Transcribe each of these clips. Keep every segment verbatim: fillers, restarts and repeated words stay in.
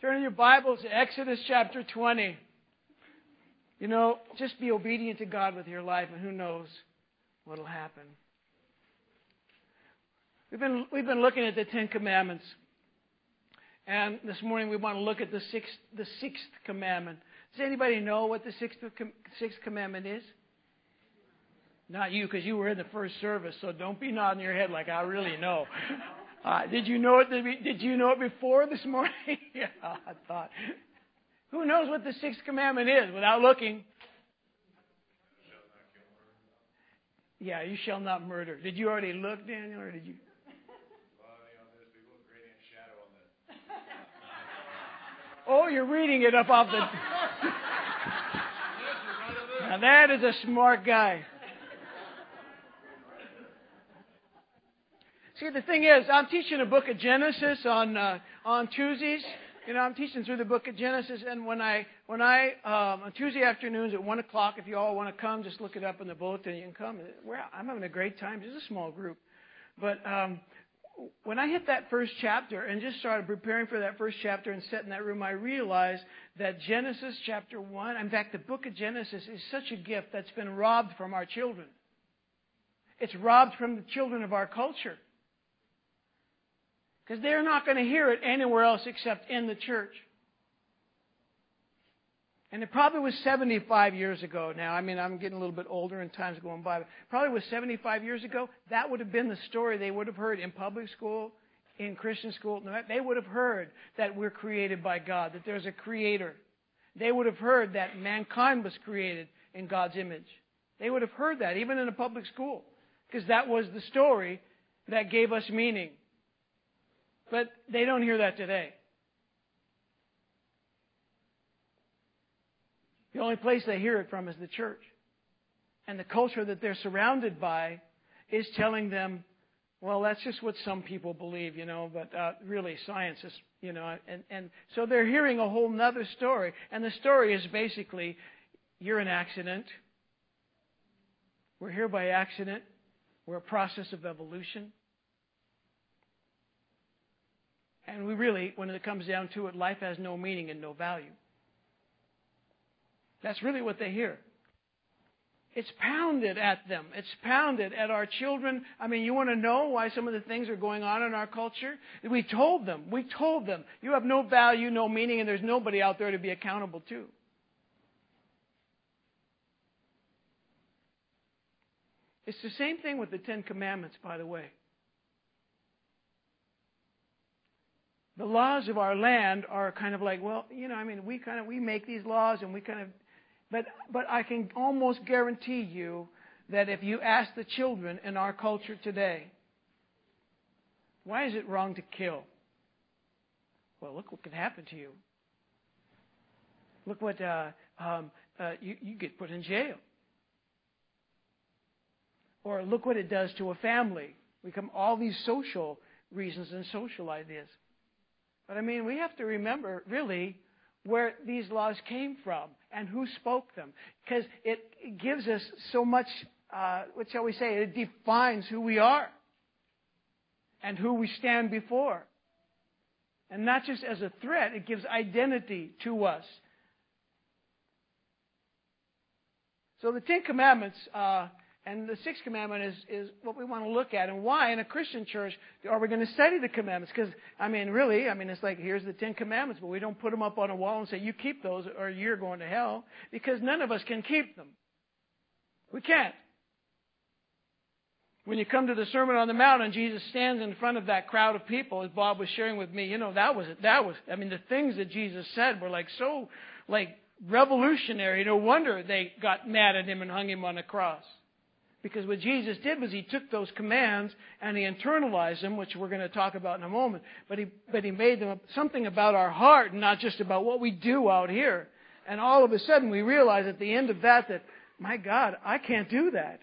Turn in your Bibles to Exodus chapter twenty. You know, just be obedient to God with your life, and who knows what will happen. We've been we've been looking at the Ten Commandments, and this morning we want to look at the sixth the sixth commandment. Does anybody know what the sixth sixth commandment is? Not you, because you were in the first service. So don't be nodding your head like I really know. Uh, did you know it? Did you know it before this morning? Yeah, I thought. Who knows what the sixth commandment is without looking? Yeah, you shall not murder. Did you already look, Daniel, or did you? Oh, you're reading it up off the. Now that is a smart guy. See, the thing is, I'm teaching a book of Genesis on uh, on Tuesdays. You know, I'm teaching through the book of Genesis, and when I when I um, on Tuesday afternoons at one o'clock, if you all want to come, just look it up in the bulletin. You can come. We're, I'm having a great time. It's a small group, but um, when I hit that first chapter and just started preparing for that first chapter and sat in that room, I realized that Genesis chapter one, in fact, the book of Genesis is such a gift that's been robbed from our children. It's robbed from the children of our culture. Because they're not going to hear it anywhere else except in the church. And it probably was seventy-five years ago now. I mean, I'm getting a little bit older and time's going by. But probably was seventy-five years ago. That would have been the story they would have heard in public school, in Christian school. They would have heard that we're created by God, that there's a creator. They would have heard that mankind was created in God's image. They would have heard that even in a public school. Because that was the story that gave us meaning. But they don't hear that today. The only place they hear it from is the church. And the culture that they're surrounded by is telling them, well, that's just what some people believe, you know, but uh, really science is, you know, and, and so they're hearing a whole nother story. And the story is basically, you're an accident. We're here by accident. We're a process of evolution. And we really, when it comes down to it, life has no meaning and no value. That's really what they hear. It's pounded at them. It's pounded at our children. I mean, you want to know why some of the things are going on in our culture? We told them. We told them. You have no value, no meaning, and there's nobody out there to be accountable to. It's the same thing with the Ten Commandments, by the way. The laws of our land are kind of like, well, you know, I mean, we kind of, we make these laws and we kind of, but, but I can almost guarantee you that if you ask the children in our culture today, why is it wrong to kill? Well, look what can happen to you. Look what, uh, um, uh, you, you get put in jail. Or look what it does to a family. We come all these social reasons and social ideas. But I mean, we have to remember, really, where these laws came from and who spoke them. Because it, it gives us so much, uh, what shall we say, it defines who we are and who we stand before. And not just as a threat, it gives identity to us. So the Ten Commandments, uh, and the sixth commandment is, is what we want to look at. And why in a Christian church are we going to study the commandments? Because, I mean, really, I mean, it's like, here's the Ten Commandments, but we don't put them up on a wall and say, you keep those or you're going to hell. Because none of us can keep them. We can't. When you come to the Sermon on the Mount and Jesus stands in front of that crowd of people, as Bob was sharing with me, you know, that was, that was, I mean, the things that Jesus said were like so, like, revolutionary. No wonder they got mad at him and hung him on a cross. Because what Jesus did was he took those commands and he internalized them, which we're going to talk about in a moment. But he, but he made them something about our heart and not just about what we do out here. And all of a sudden we realize at the end of that that, my God, I can't do that.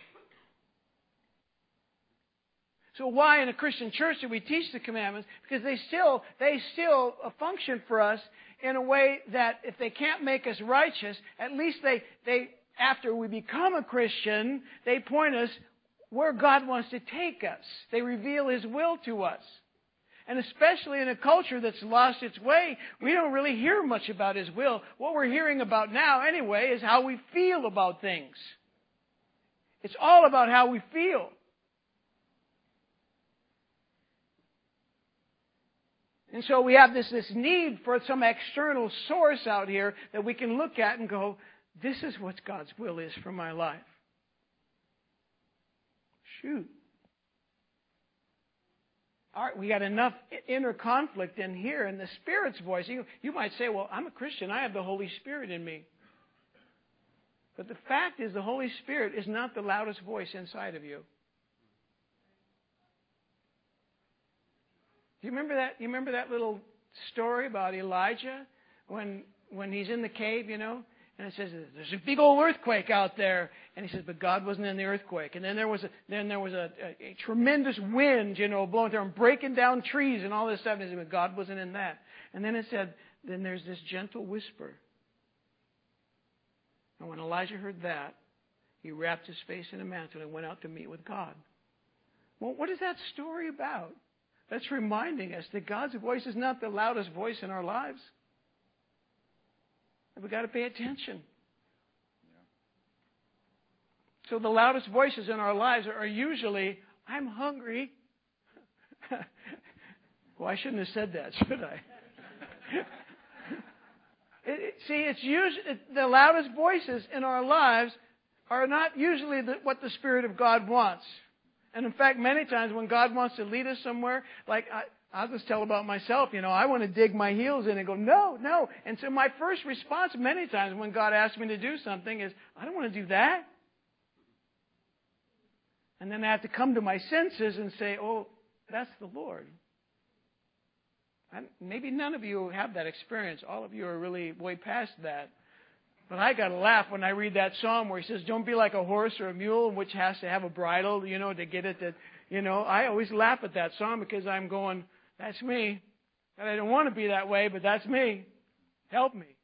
So why in a Christian church do we teach the commandments? Because they still, they still function for us in a way that if they can't make us righteous, at least they, they, after we become a Christian, they point us where God wants to take us. They reveal His will to us. And especially in a culture that's lost its way, we don't really hear much about His will. What we're hearing about now, anyway, is how we feel about things. It's all about how we feel. And so we have this, this need for some external source out here that we can look at and go, this is what God's will is for my life. Shoot. All right, we got enough inner conflict in here in the Spirit's voice. You, you might say, well, I'm a Christian. I have the Holy Spirit in me. But the fact is the Holy Spirit is not the loudest voice inside of you. Do you remember that? You remember that little story about Elijah when when he's in the cave, you know, and it says there's a big old earthquake out there, and he says, but God wasn't in the earthquake. And then there was a then there was a, a, a tremendous wind, you know, blowing there and breaking down trees and all this stuff. And he said, but God wasn't in that. And then it said, then there's this gentle whisper. And when Elijah heard that, he wrapped his face in a mantle and went out to meet with God. Well, what is that story about? That's reminding us that God's voice is not the loudest voice in our lives. We've got to pay attention. So the loudest voices in our lives are usually, I'm hungry. Well, I shouldn't have said that, should I? it, it, see, it's usually, it, the loudest voices in our lives are not usually the, what the Spirit of God wants. And in fact, many times when God wants to lead us somewhere, like I, I'll just tell about myself, you know, I want to dig my heels in and go, no, no. And so my first response many times when God asks me to do something is, I don't want to do that. And then I have to come to my senses and say, oh, that's the Lord. And maybe none of you have that experience. All of you are really way past that. But I got to laugh when I read that psalm where he says, don't be like a horse or a mule, which has to have a bridle, you know, to get it. To, you know, I always laugh at that psalm because I'm going, that's me. And I don't want to be that way, but that's me. Help me.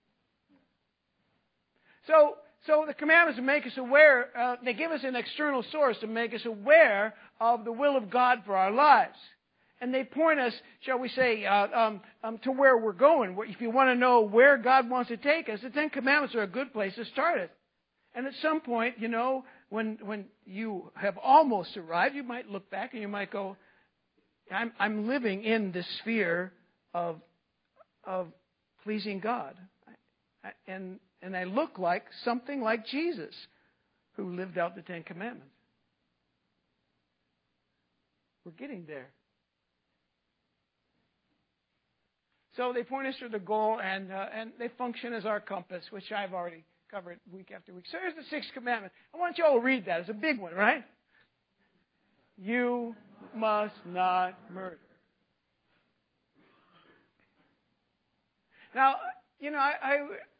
So, so the commandments make us aware. Uh, they give us an external source to make us aware of the will of God for our lives. And they point us, shall we say, uh, um, um, to where we're going. If you want to know where God wants to take us, the Ten Commandments are a good place to start it. And at some point, you know, when when you have almost arrived, you might look back and you might go, I'm, I'm living in the sphere of of pleasing God. And, and I look like something like Jesus, who lived out the Ten Commandments. We're getting there. So they point us to the goal, and uh, and they function as our compass, which I've already covered week after week. So here's the sixth commandment. I want you all to read that. It's a big one, right? You must not murder. Now, you know, I I,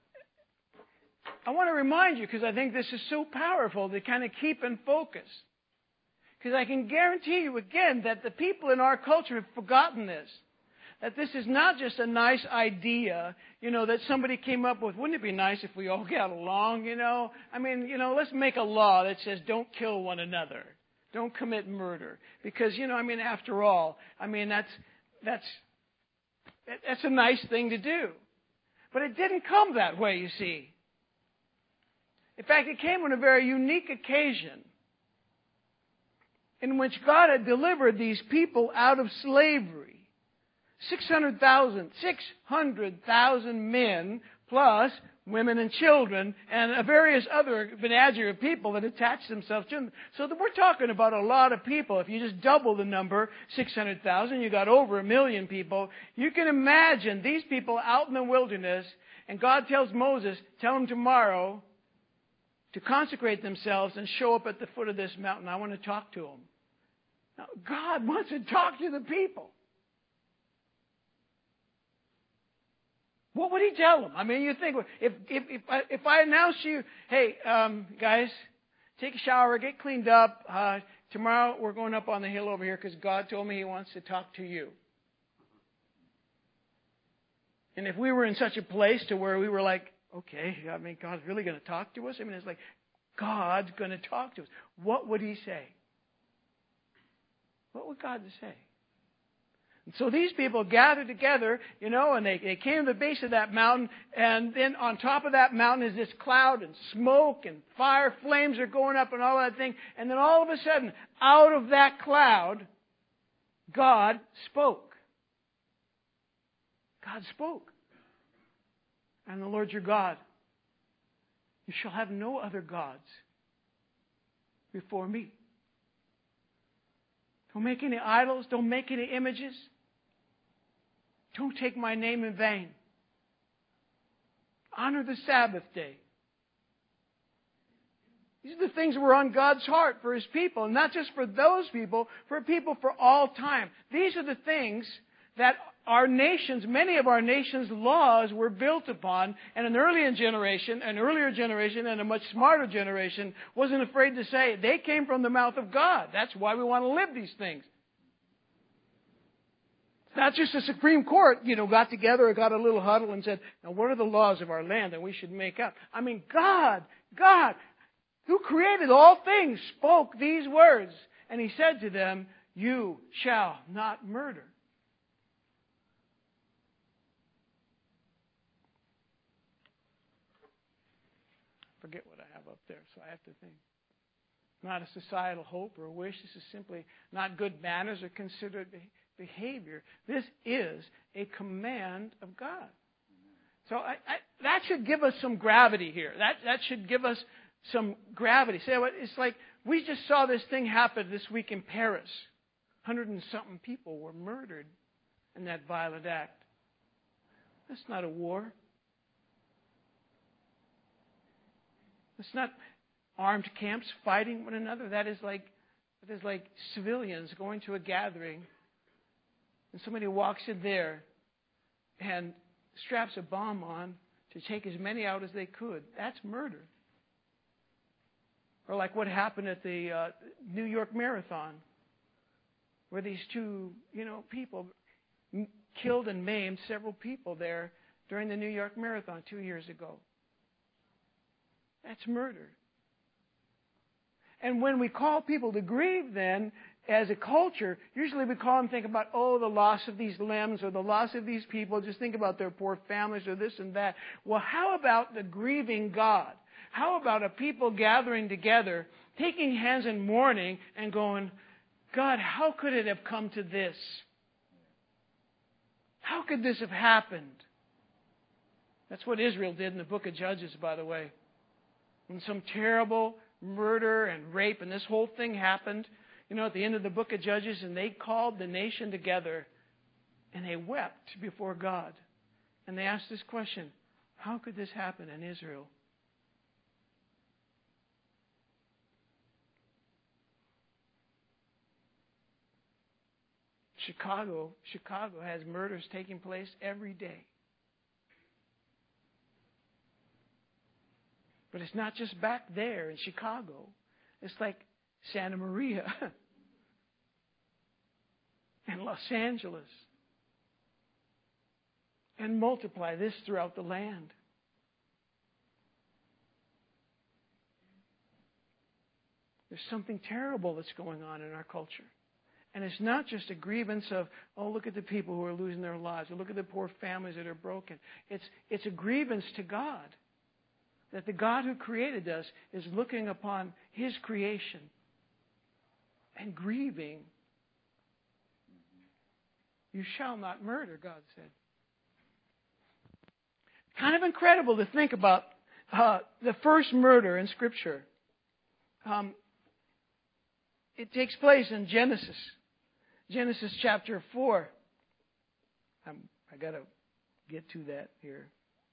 I want to remind you, because I think this is so powerful to kind of keep in focus. Because I can guarantee you again that the people in our culture have forgotten this. That this is not just a nice idea, you know, that somebody came up with. Wouldn't it be nice if we all got along, you know? I mean, you know, let's make a law that says don't kill one another. Don't commit murder. Because, you know, I mean, after all, I mean, that's that's that's a nice thing to do. But it didn't come that way, you see. In fact, it came on a very unique occasion in which God had delivered these people out of slavery. six hundred thousand, six hundred thousand men plus women and children and a various other menagerie of people that attached themselves to them. So that we're talking about a lot of people. If you just double the number, six hundred thousand, you got over a million people. You can imagine these people out in the wilderness, and God tells Moses, tell them tomorrow to consecrate themselves and show up at the foot of this mountain. I want to talk to them. Now, God wants to talk to the people. What would he tell them? I mean, you think, if if if I, if I announce to you, hey, um, guys, take a shower, get cleaned up. Uh, tomorrow we're going up on the hill over here because God told me he wants to talk to you. And if we were in such a place to where we were like, okay, I mean, God's really going to talk to us? I mean, it's like, God's going to talk to us. What would he say? What would God say? So these people gathered together, you know, and they, they came to the base of that mountain, and then on top of that mountain is this cloud and smoke and fire, flames are going up and all that thing. And then all of a sudden, out of that cloud, God spoke. God spoke. And the Lord your God, you shall have no other gods before me. Don't make any idols. Don't make any images. Don't take my name in vain. Honor the Sabbath day. These are the things that were on God's heart for His people. And not just for those people, for people for all time. These are the things that our nations, many of our nation's laws were built upon. And an earlier generation, an earlier generation and a much smarter generation wasn't afraid to say it. They came from the mouth of God. That's why we want to live these things. It's not just the Supreme Court, you know, got together or got a little huddle and said, now what are the laws of our land that we should make up? I mean, God, God, who created all things, spoke these words. And He said to them, you shall not murder. Forget what I have up there, so I have to think. Not a societal hope or a wish. This is simply not good manners or considered behavior. This is a command of God. So I, I, that should give us some gravity here. That that should give us some gravity. Say what it's like. We just saw this thing happen this week in Paris. Hundred and something people were murdered in that violent act. That's not a war. It's not armed camps fighting one another. That is like that is like civilians going to a gathering, and somebody walks in there and straps a bomb on to take as many out as they could. That's murder. Or like what happened at the uh, New York Marathon, where these two, you know, people m- killed and maimed several people there during the New York Marathon two years ago. That's murder. And when we call people to grieve then, as a culture, usually we call them, think about, oh, the loss of these limbs or the loss of these people. Just think about their poor families or this and that. Well, how about the grieving God? How about a people gathering together, taking hands in mourning and going, God, how could it have come to this? How could this have happened? That's what Israel did in the book of Judges, by the way. When some terrible murder and rape and this whole thing happened, you know, at the end of the book of Judges, and they called the nation together and they wept before God. And they asked this question, how could this happen in Israel? Chicago, Chicago has murders taking place every day. But it's not just back there in Chicago. It's like Santa Maria and Los Angeles. And multiply this throughout the land. There's something terrible that's going on in our culture. And it's not just a grievance of, oh, look at the people who are losing their lives, or look at the poor families that are broken. It's, it's a grievance to God. That the God who created us is looking upon His creation and grieving. You shall not murder, God said. Kind of incredible to think about uh, the first murder in Scripture. Um, it takes place in Genesis. Genesis chapter four. I'm, I got to get to that here.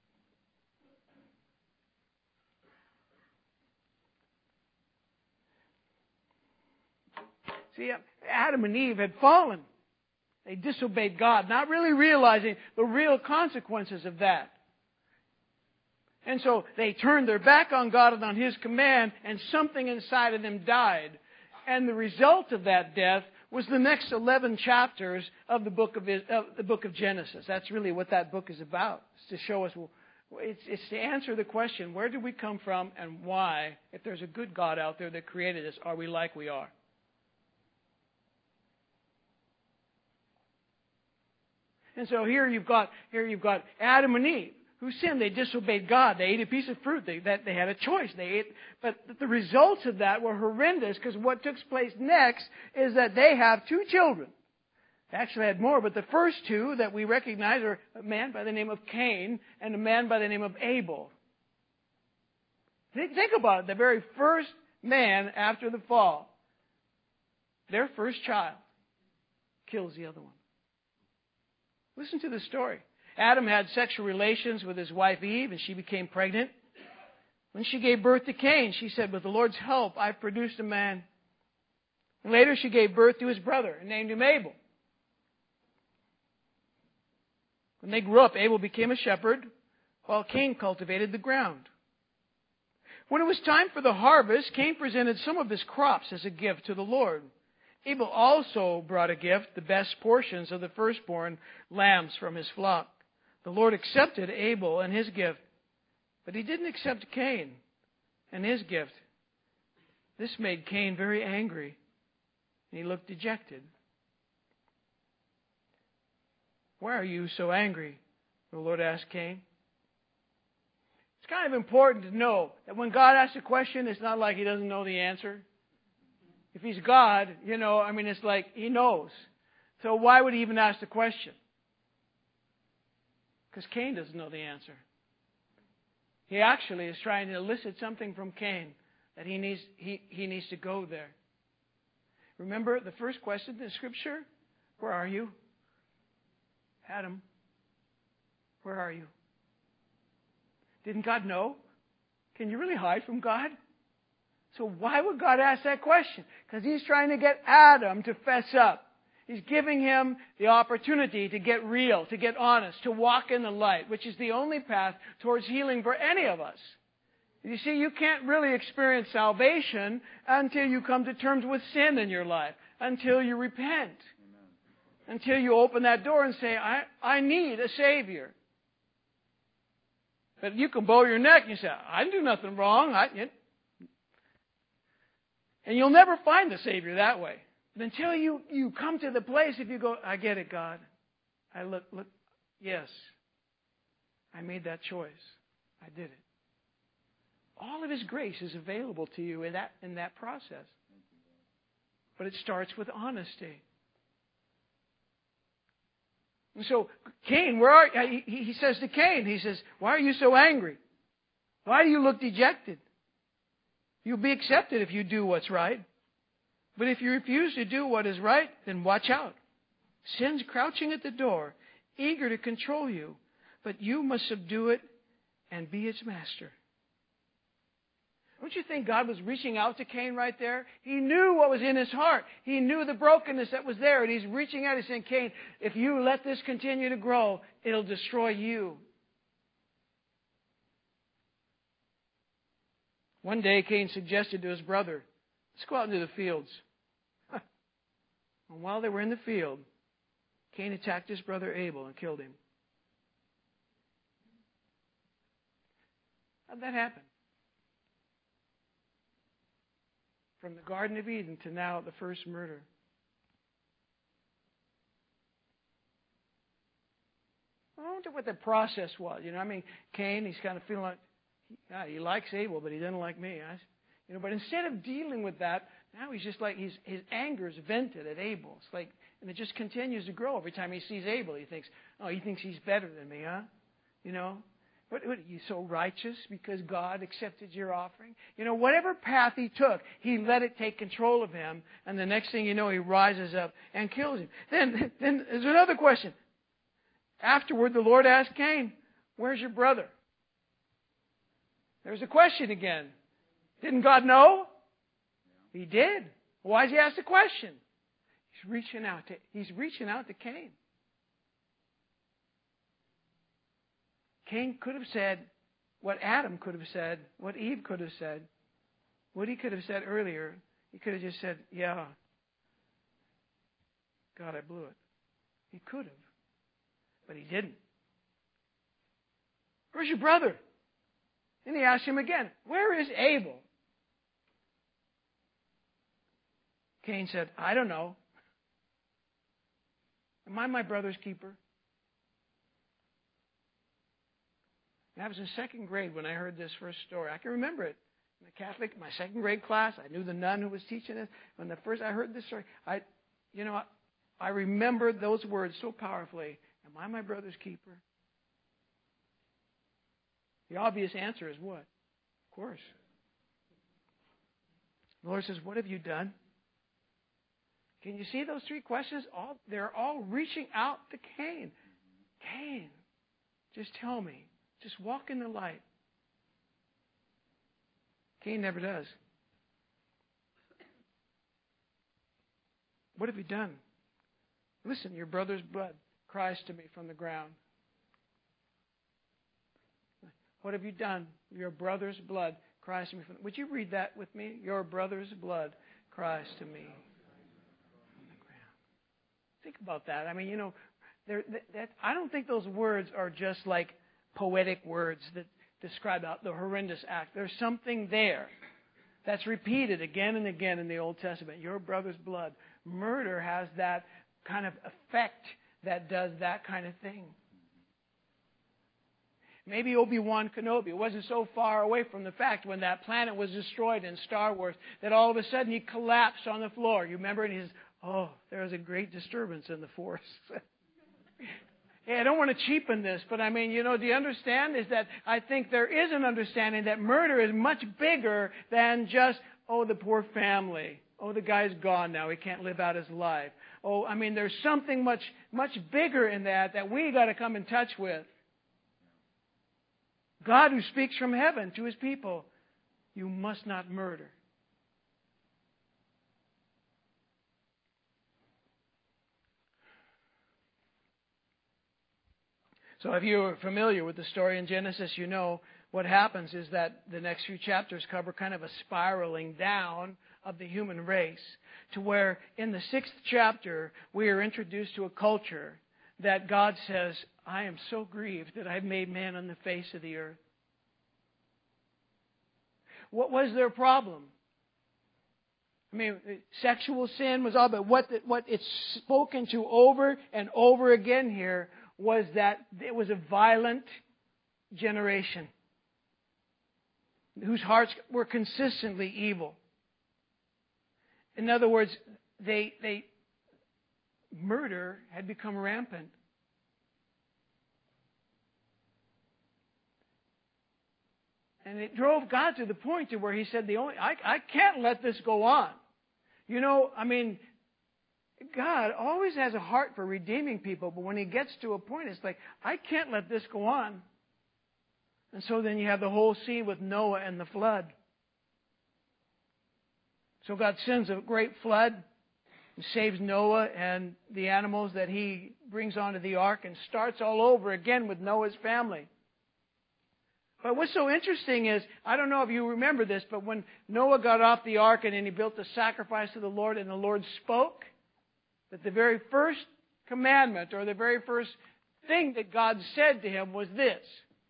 See, Adam and Eve had fallen. They disobeyed God, not really realizing the real consequences of that. And so they turned their back on God and on His command, and something inside of them died. And the result of that death was the next eleven chapters of the book of, of the book of Genesis. That's really what that book is about. It's to show us, well, it's, it's to answer the question, where did we come from and why, if there's a good God out there that created us, are we like we are? And so here you've got here you've got Adam and Eve who sinned. They disobeyed God. They ate a piece of fruit. They that they had a choice. They ate, but the results of that were horrendous, because what took place next is that they have two children. They actually had more, but the first two that we recognize are a man by the name of Cain and a man by the name of Abel. Think, think about it. The very first man after the fall, their first child, kills the other one. Listen to the story. Adam had sexual relations with his wife Eve, and she became pregnant. When she gave birth to Cain, she said, with the Lord's help, I've produced a man. And later she gave birth to his brother and named him Abel. When they grew up, Abel became a shepherd, while Cain cultivated the ground. When it was time for the harvest, Cain presented some of his crops as a gift to the Lord. Abel also brought a gift, the best portions of the firstborn lambs from his flock. The Lord accepted Abel and his gift, but he didn't accept Cain and his gift. This made Cain very angry, and he looked dejected. Why are you so angry? The Lord asked Cain. It's kind of important to know that when God asks a question, it's not like He doesn't know the answer. If He's God, you know, I mean, it's like He knows. So why would He even ask the question? Because Cain doesn't know the answer. He actually is trying to elicit something from Cain that he needs, he, he needs to go there. Remember the first question in the Scripture? Where are you? Adam, where are you? Didn't God know? Can you really hide from God? So why would God ask that question? Because He's trying to get Adam to fess up. He's giving him the opportunity to get real, to get honest, to walk in the light, which is the only path towards healing for any of us. You see, you can't really experience salvation until you come to terms with sin in your life, until you repent, Amen. Until you open that door and say, I, I need a Savior. But you can bow your neck and you say, I didn't do nothing wrong. I, it. And you'll never find the Savior that way. But until you, you come to the place, if you go, I get it, God. I look, look, yes, I made that choice. I did it. All of His grace is available to you in that, in that process. But it starts with honesty. And so, Cain, where are you? He, he says to Cain, he says, why are you so angry? Why do you look dejected? You'll be accepted if you do what's right. But if you refuse to do what is right, then watch out. Sin's crouching at the door, eager to control you. But you must subdue it and be its master. Don't you think God was reaching out to Cain right there? He knew what was in his heart. He knew the brokenness that was there. And He's reaching out and saying, Cain, if you let this continue to grow, it'll destroy you. One day, Cain suggested to his brother, let's go out into the fields. And while they were in the field, Cain attacked his brother Abel and killed him. How'd that happen? From the Garden of Eden to now the first murder. I wonder what the process was. You know, I mean, Cain, he's kind of feeling like, yeah, he likes Abel, but he doesn't like me. I, you know, but instead of dealing with that, now he's just like, he's, his anger is vented at Abel. It's like, and it just continues to grow every time he sees Abel. He thinks, oh, he thinks he's better than me, huh? You know? What, what, are you so righteous because God accepted your offering? You know, whatever path he took, he let it take control of him. And the next thing you know, he rises up and kills him. Then, then there's another question. Afterward, the Lord asked Cain, where's your brother? There's a question again. Didn't God know? He did. Why does He ask the question? He's reaching out to, he's reaching out to Cain. Cain could have said what Adam could have said, what Eve could have said, what he could have said earlier. He could have just said, yeah, God, I blew it. He could have, but he didn't. Where's your brother? And he asked him again, where is Abel? Cain said, I don't know. Am I my brother's keeper? And I was in second grade when I heard this first story. I can remember it. In the Catholic, my second grade class, I knew the nun who was teaching it. When the first I heard this story, I, you know, I, I remembered those words so powerfully. Am I my brother's keeper? The obvious answer is what? Of course. The Lord says, what have you done? Can you see those three questions? All, they're all reaching out to Cain. Cain, just tell me. Just walk in the light. Cain never does. What have you done? Listen, your brother's blood cries to me from the ground. What have you done? Your brother's blood cries to me from the... Would you read that with me? Your brother's blood cries to me from the ground. Think about that. I mean, you know, there, that, that, I don't think those words are just like poetic words that describe out the horrendous act. There's something there that's repeated again and again in the Old Testament. Your brother's blood. Murder has that kind of effect that does that kind of thing. Maybe Obi-Wan Kenobi wasn't so far away from the fact when that planet was destroyed in Star Wars that all of a sudden he collapsed on the floor. You remember? And he says, oh, there was a great disturbance in the Force. Yeah, I don't want to cheapen this, but I mean, you know, do you understand? Is that I think there is an understanding that murder is much bigger than just, oh, the poor family. Oh, the guy's gone now. He can't live out his life. Oh, I mean, there's something much, much bigger in that that we got to come in touch with. God who speaks from heaven to His people, you must not murder. So if you're familiar with the story in Genesis, you know what happens is that the next few chapters cover kind of a spiraling down of the human race to where in the sixth chapter we are introduced to a culture that God says, I am so grieved that I've made man on the face of the earth. What was their problem? I mean, sexual sin was all, but what, the, what it's spoken to over and over again here was that it was a violent generation whose hearts were consistently evil. In other words, they, they murder had become rampant. And it drove God to the point to where He said, "The only I, I can't let this go on." You know, I mean, God always has a heart for redeeming people, but when He gets to a point, it's like, I can't let this go on. And so then you have the whole scene with Noah and the flood. So God sends a great flood and saves Noah and the animals that He brings onto the ark and starts all over again with Noah's family. But what's so interesting is, I don't know if you remember this, but when Noah got off the ark and he built a sacrifice to the Lord and the Lord spoke, that the very first commandment or the very first thing that God said to him was this.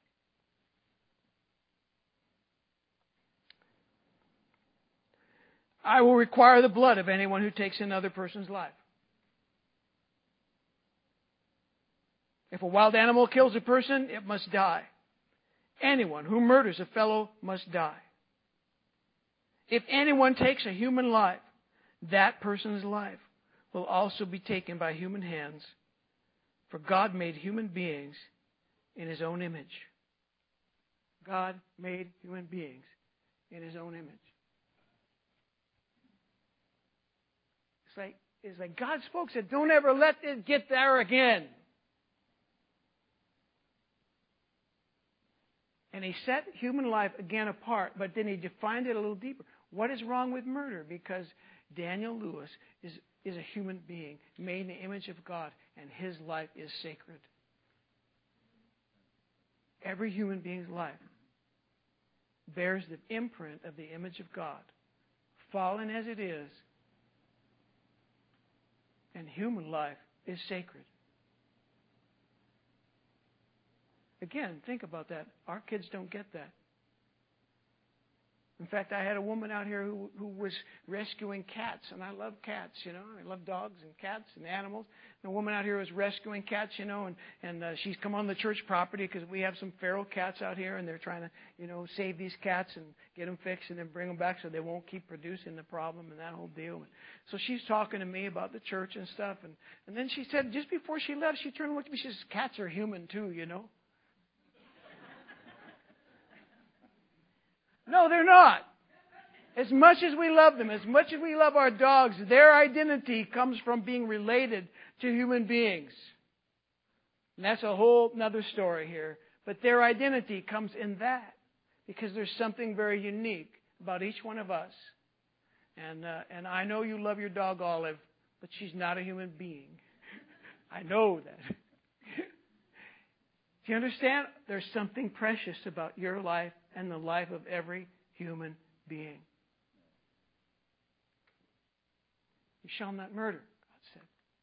I will require the blood of anyone who takes another person's life. If a wild animal kills a person, it must die. Anyone who murders a fellow must die. If anyone takes a human life, that person's life will also be taken by human hands. For God made human beings in His own image. God made human beings in His own image. It's like, it's like God spoke, said, don't ever let it get there again. And He set human life again apart, but then He defined it a little deeper. What is wrong with murder? Because Daniel Lewis is, is a human being made in the image of God, and his life is sacred. Every human being's life bears the imprint of the image of God, fallen as it is, and human life is sacred. Again, think about that. Our kids don't get that. In fact, I had a woman out here who who was rescuing cats, and I love cats, you know. I love dogs and cats and animals. And a woman out here was rescuing cats, you know, and and uh, she's come on the church property because we have some feral cats out here, and they're trying to, you know, save these cats and get them fixed and then bring them back so they won't keep producing the problem and that whole deal. And so she's talking to me about the church and stuff, and and then she said just before she left, she turned and looked at me. She says, "Cats are human too, you know." No, they're not. As much as we love them, as much as we love our dogs, their identity comes from being related to human beings. And that's a whole other story here. But their identity comes in that, because there's something very unique about each one of us. And uh, and I know you love your dog, Olive, but she's not a human being. I know that. Do you understand? There's something precious about your life and the life of every human being. You shall not murder, God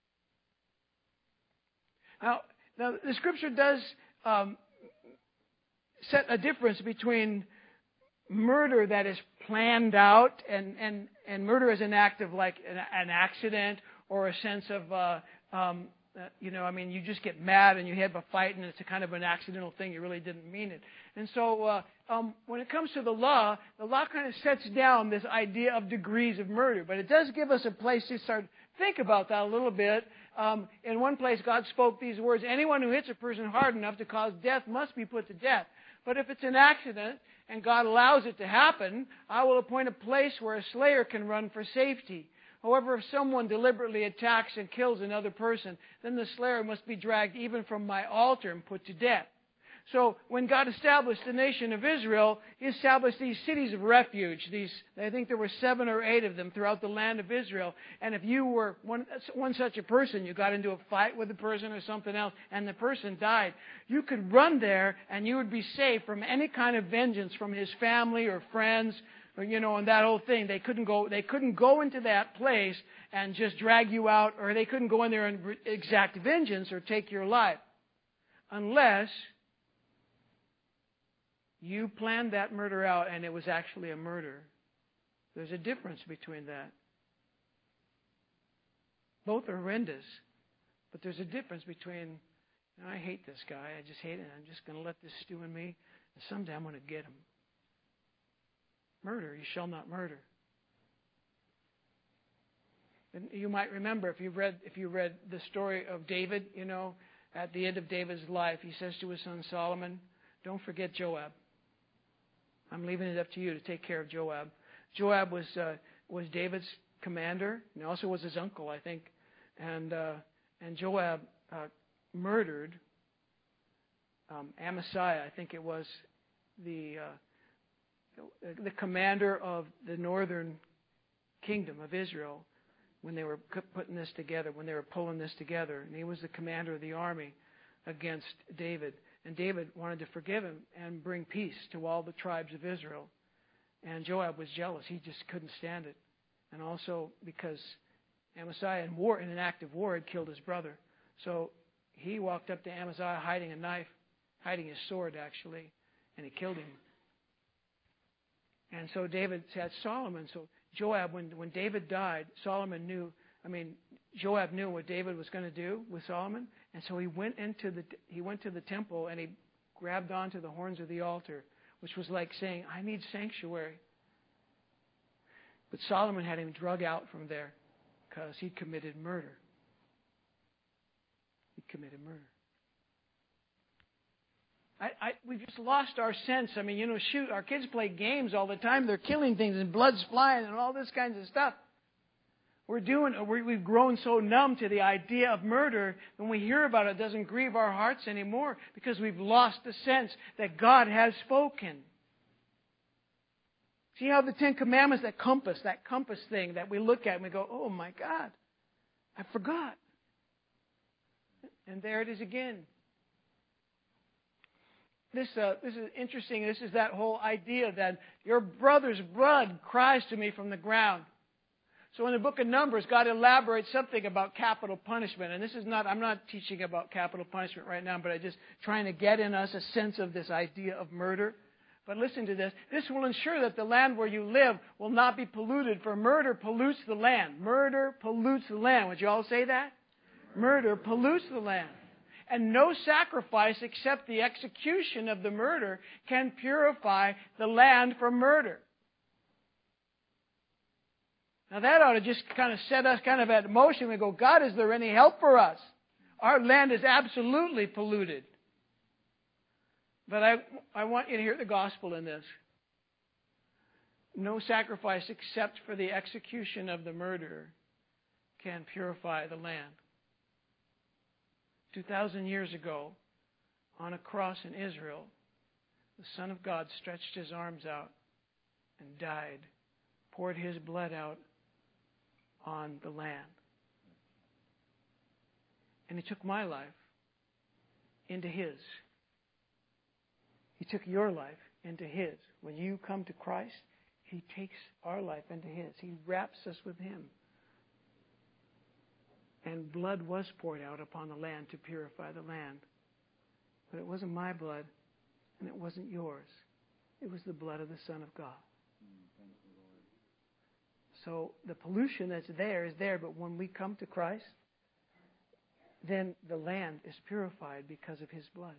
said. Now, now the Scripture does um, set a difference between murder that is planned out and, and, and murder as an act of like an, an accident or a sense of uh, um, Uh, you know, I mean, you just get mad and you have a fight and it's a kind of an accidental thing. You really didn't mean it. And so uh, um, when it comes to the law, the law kind of sets down this idea of degrees of murder. But it does give us a place to start think about that a little bit. Um, in one place, God spoke these words: anyone who hits a person hard enough to cause death must be put to death. But if it's an accident and God allows it to happen, I will appoint a place where a slayer can run for safety. However, if someone deliberately attacks and kills another person, then the slayer must be dragged even from my altar and put to death. So when God established the nation of Israel, He established these cities of refuge. These, I think there were seven or eight of them throughout the land of Israel. And if you were one, one such a person, you got into a fight with a person or something else, and the person died, you could run there and you would be safe from any kind of vengeance from his family or friends. Or, you know, and that whole thing. They couldn't go. They couldn't go into that place and just drag you out, or they couldn't go in there and exact vengeance or take your life, unless you planned that murder out and it was actually a murder. There's a difference between that. Both are horrendous, but there's a difference between, you know, I hate this guy. I just hate it. I'm just going to let this stew in me, and someday I'm going to get him. Murder, you shall not murder. And you might remember if you read if you read the story of David, you know, at the end of David's life, he says to his son Solomon, "Don't forget Joab. I'm leaving it up to you to take care of Joab." Joab was uh, was David's commander, and also was his uncle, I think. And uh, and Joab uh, murdered um, Amaziah, I think it was the. Uh, the commander of the northern kingdom of Israel, when they were putting this together, when they were pulling this together. And he was the commander of the army against David. And David wanted to forgive him and bring peace to all the tribes of Israel. And Joab was jealous. He just couldn't stand it. And also because Amaziah in war, in an act of war, had killed his brother. So he walked up to Amaziah hiding a knife, hiding his sword actually, and he killed him. And so David had Solomon. So Joab, when, when David died, Solomon knew, I mean, Joab knew what David was going to do with Solomon. And so he went into the he went to the temple and he grabbed onto the horns of the altar, which was like saying, I need sanctuary. But Solomon had him drug out from there because he committed murder. He committed murder. I, I, we've just lost our sense. I mean, you know, shoot, our kids play games all the time. They're killing things and blood's flying and all this kinds of stuff. We're doing, we, we've grown so numb to the idea of murder. When we hear about it, it doesn't grieve our hearts anymore because we've lost the sense that God has spoken. See how the Ten Commandments, that compass, that compass thing that we look at and we go, oh my God, I forgot. And there it is again. This, uh, this is interesting. This is that whole idea that your brother's blood cries to me from the ground. So in the book of Numbers, God elaborates something about capital punishment. And this is not, I'm not teaching about capital punishment right now, but I'm just trying to get in us a sense of this idea of murder. But listen to this. This will ensure that the land where you live will not be polluted, for murder pollutes the land. Murder pollutes the land. Would you all say that? Murder pollutes the land. And no sacrifice except the execution of the murder can purify the land from murder. Now that ought to just kind of set us kind of at motion. We go, God, is there any help for us? Our land is absolutely polluted. But I, I want you to hear the gospel in this. No sacrifice except for the execution of the murderer can purify the land. Two thousand years ago, on a cross in Israel, the Son of God stretched His arms out and died, poured His blood out on the land. And He took my life into His. He took your life into His. When you come to Christ, He takes our life into His. He wraps us with Him. And blood was poured out upon the land to purify the land. But it wasn't my blood, and it wasn't yours. It was the blood of the Son of God. So the pollution that's there is there, but when we come to Christ, then the land is purified because of His blood.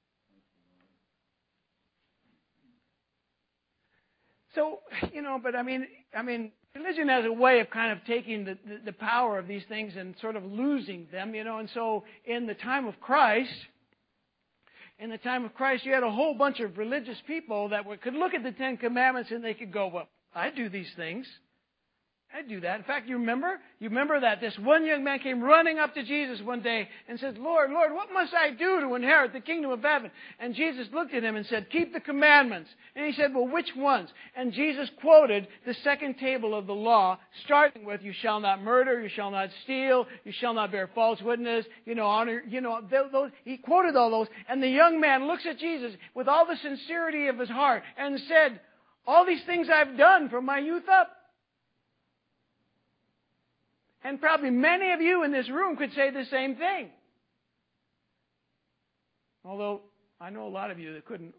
So, you know, but I mean, I mean, religion has a way of kind of taking the, the, the power of these things and sort of losing them, you know. And so in the time of Christ, in the time of Christ, you had a whole bunch of religious people that were, could look at the Ten Commandments and they could go, well, I do these things. I do that. In fact, you remember? You remember that this one young man came running up to Jesus one day and said, Lord, Lord, what must I do to inherit the kingdom of heaven? And Jesus looked at him and said, keep the commandments. And he said, well, which ones? And Jesus quoted the second table of the law, starting with, you shall not murder, you shall not steal, you shall not bear false witness, you know, honor, you know, those. He quoted all those. And the young man looks at Jesus with all the sincerity of his heart and said, all these things I've done from my youth up. And probably many of you in this room could say the same thing. Although I know a lot of you that couldn't.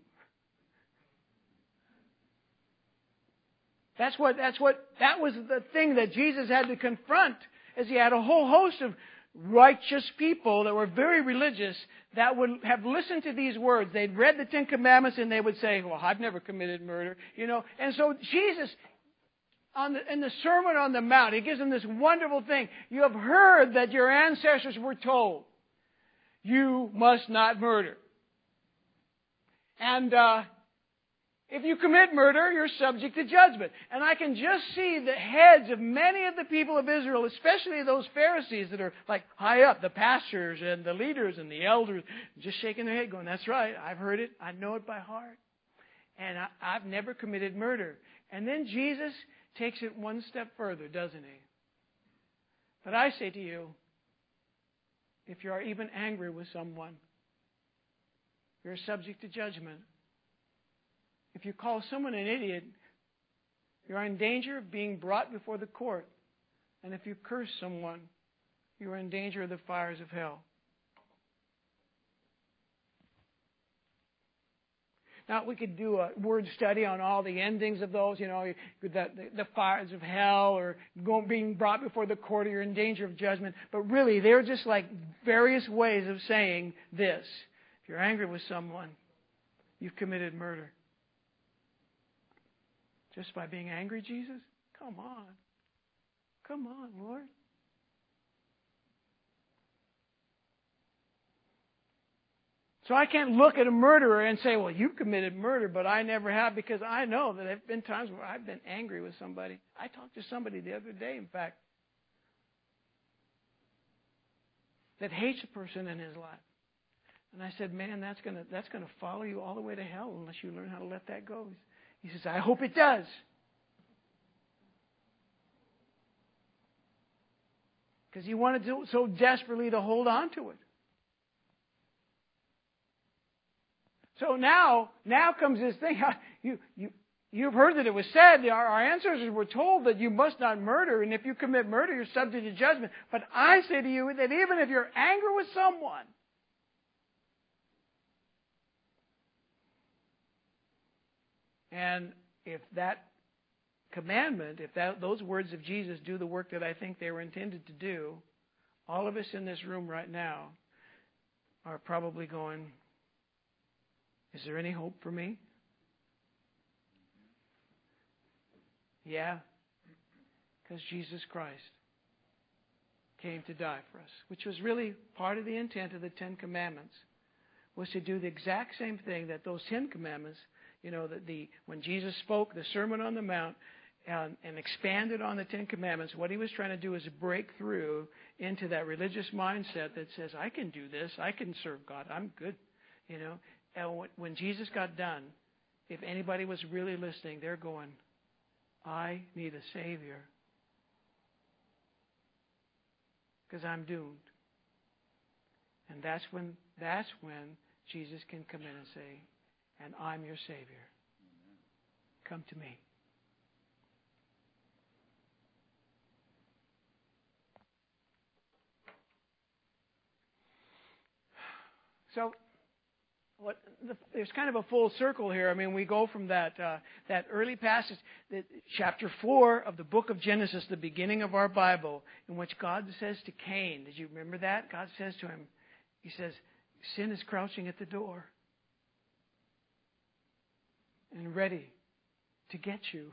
That's what, that's what, that was the thing that Jesus had to confront, as He had a whole host of righteous people that were very religious that would have listened to these words. They'd read the Ten Commandments and they would say, well, I've never committed murder, you know. And so Jesus, On the, in the Sermon on the Mount, He gives them this wonderful thing. You have heard that your ancestors were told, you must not murder. And uh, if you commit murder, you're subject to judgment. And I can just see the heads of many of the people of Israel, especially those Pharisees that are like high up, the pastors and the leaders and the elders, just shaking their head going, that's right, I've heard it, I know it by heart. And I, I've never committed murder. And then Jesus takes it one step further, doesn't He? But I say to you, if you are even angry with someone, you're subject to judgment. If you call someone an idiot, you're in danger of being brought before the court. And if you curse someone, you are in danger of the fires of hell. Now, we could do a word study on all the endings of those, you know, the, the, the fires of hell or going, being brought before the court or you're in danger of judgment. But really, they're just like various ways of saying this. If you're angry with someone, you've committed murder. Just by being angry, Jesus? Come on. Come on, Lord. So I can't look at a murderer and say, well, you committed murder, but I never have, because I know that there have been times where I've been angry with somebody. I talked to somebody the other day, in fact, that hates a person in his life. And I said, man, that's going to that's going to follow you all the way to hell unless you learn how to let that go. He says, I hope it does. Because he wanted to so desperately to hold on to it. So now, now comes this thing. You, you, you've heard that it was said, our, our ancestors were told that you must not murder, and if you commit murder, you're subject to judgment. But I say to you that even if you're angry with someone, And if that commandment, if that, those words of Jesus do the work that I think they were intended to do, all of us in this room right now are probably going, is there any hope for me? Yeah, because Jesus Christ came to die for us, which was really part of the intent of the Ten Commandments, was to do the exact same thing that those Ten Commandments, you know, that the when Jesus spoke the Sermon on the Mount and, and expanded on the Ten Commandments, what he was trying to do is break through into that religious mindset that says, I can do this, I can serve God, I'm good, you know. And when Jesus got done, if anybody was really listening, they're going, I need a Savior because I'm doomed. And that's when that's when Jesus can come in and say, and I'm your Savior. Come to me. So what, the, there's kind of a full circle here. I mean, we go from that uh, that early passage, the, chapter four of the book of Genesis, the beginning of our Bible, in which God says to Cain, did you remember that? God says to him, he says, sin is crouching at the door and ready to get you.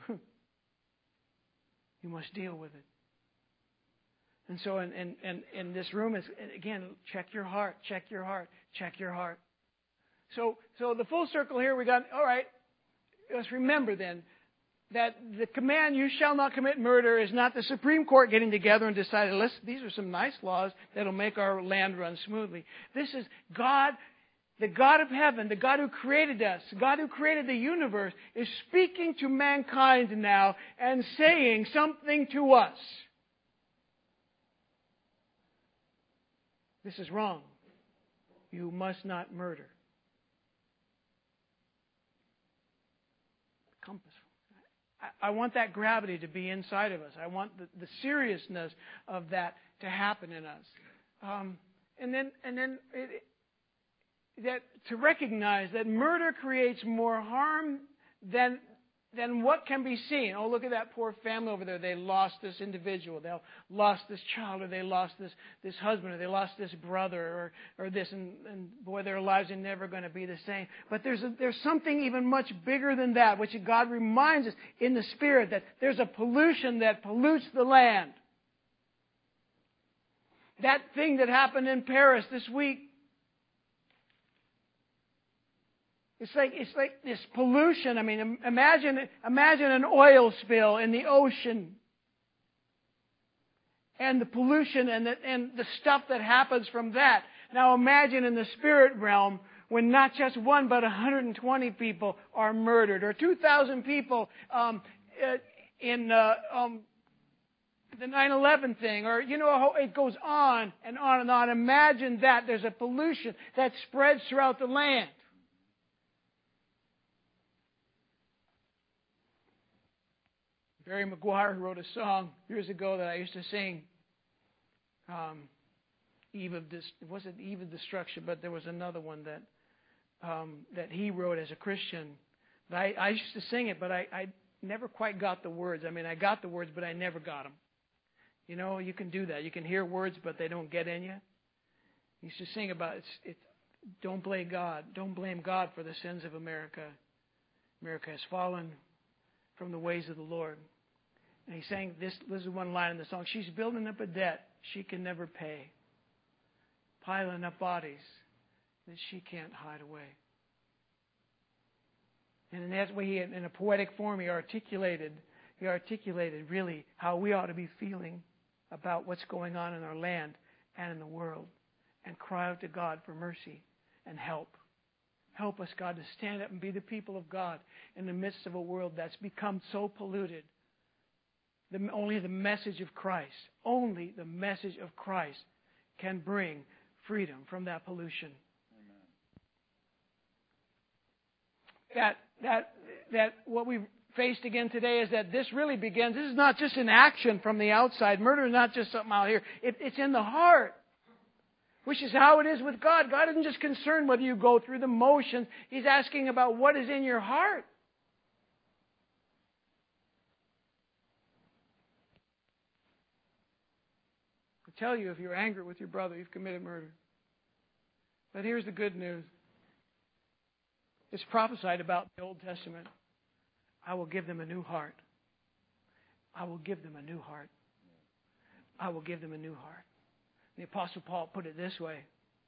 You must deal with it. And so in, in, in, in this room, is again, check your heart, check your heart, check your heart. So, so the full circle here, we got, all right, let's remember then that the command, you shall not commit murder, is not the Supreme Court getting together and deciding, let's, these are some nice laws that'll make our land run smoothly. This is God, the God of heaven, the God who created us, the God who created the universe, is speaking to mankind now and saying something to us. This is wrong. You must not murder. Compass. I, I want that gravity to be inside of us. I want the, the seriousness of that to happen in us. Um, and then, and then it, that to recognize that murder creates more harm than than what can be seen. Oh, look at that poor family over there. They lost this individual. They lost this child, or they lost this, this husband, or they lost this brother, or, or this. And, and boy, their lives are never going to be the same. But there's, a, there's something even much bigger than that, which God reminds us in the Spirit, that there's a pollution that pollutes the land. That thing that happened in Paris this week, It's like it's like this pollution. I mean, imagine imagine an oil spill in the ocean, and the pollution and the and the stuff that happens from that. Now imagine in the spirit realm when not just one but one hundred twenty people are murdered, or two thousand people um, in uh, um, the nine eleven thing, or you know, it goes on and on and on. Imagine that there's a pollution that spreads throughout the land. Barry McGuire wrote a song years ago that I used to sing. Um, Eve of Dis- it wasn't Eve of Destruction, but there was another one that um, that he wrote as a Christian. But I, I used to sing it, but I, I never quite got the words. I mean, I got the words, but I never got them. You know, you can do that. You can hear words, but they don't get in you. I used to sing about it's, it's don't blame God. Don't blame God for the sins of America. America has fallen from the ways of the Lord. And he sang this, this is one line in the song. She's building up a debt she can never pay, piling up bodies that she can't hide away. And in that way, he, in a poetic form, he articulated, he articulated really how we ought to be feeling about what's going on in our land and in the world, and cry out to God for mercy and help. Help us, God, to stand up and be the people of God in the midst of a world that's become so polluted. The, only the message of Christ, only the message of Christ can bring freedom from that pollution. Amen. That that that what we've faced again today is that this really begins. This is not just an action from the outside. Murder is not just something out here. It, it's in the heart. Which is how it is with God. God isn't just concerned whether you go through the motions. He's asking about what is in your heart. tell you if you're angry with your brother, you've committed murder. But here's the good news. It's prophesied about in the Old Testament. I will give them a new heart. I will give them a new heart. I will give them a new heart. The Apostle Paul put it this way.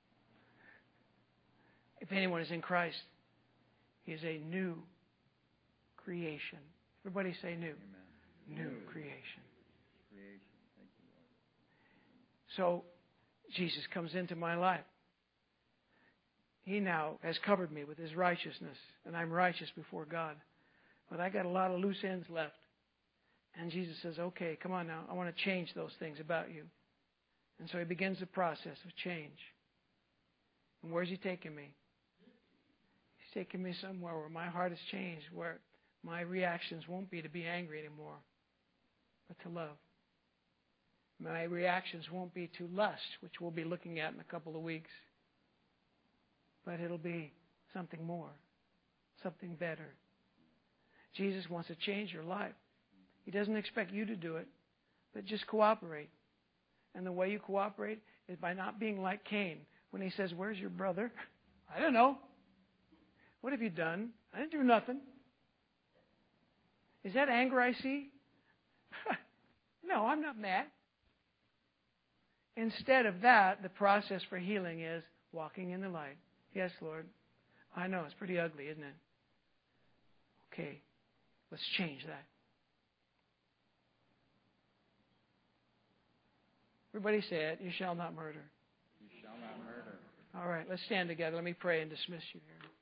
If anyone is in Christ, he is a new creation. Everybody say new. Amen. New, new creation. creation. Thank you, Lord. So, Jesus comes into my life. He now has covered me with His righteousness, and I'm righteous before God. But I got a lot of loose ends left. And Jesus says, okay, come on now. I want to change those things about you. And so He begins the process of change. And where's He taking me? He's taking me somewhere where my heart has changed, where my reactions won't be to be angry anymore, but to love. My reactions won't be to lust, which we'll be looking at in a couple of weeks. But it'll be something more, something better. Jesus wants to change your life. He doesn't expect you to do it, but just cooperate. And the way you cooperate is by not being like Cain. When he says, where's your brother? I don't know. What have you done? I didn't do nothing. Is that anger I see? No, I'm not mad. Instead of that, the process for healing is walking in the light. Yes, Lord. I know, it's pretty ugly, isn't it? Okay, let's change that. Everybody say it. You shall not murder. You shall not murder. All right, let's stand together. Let me pray and dismiss you here.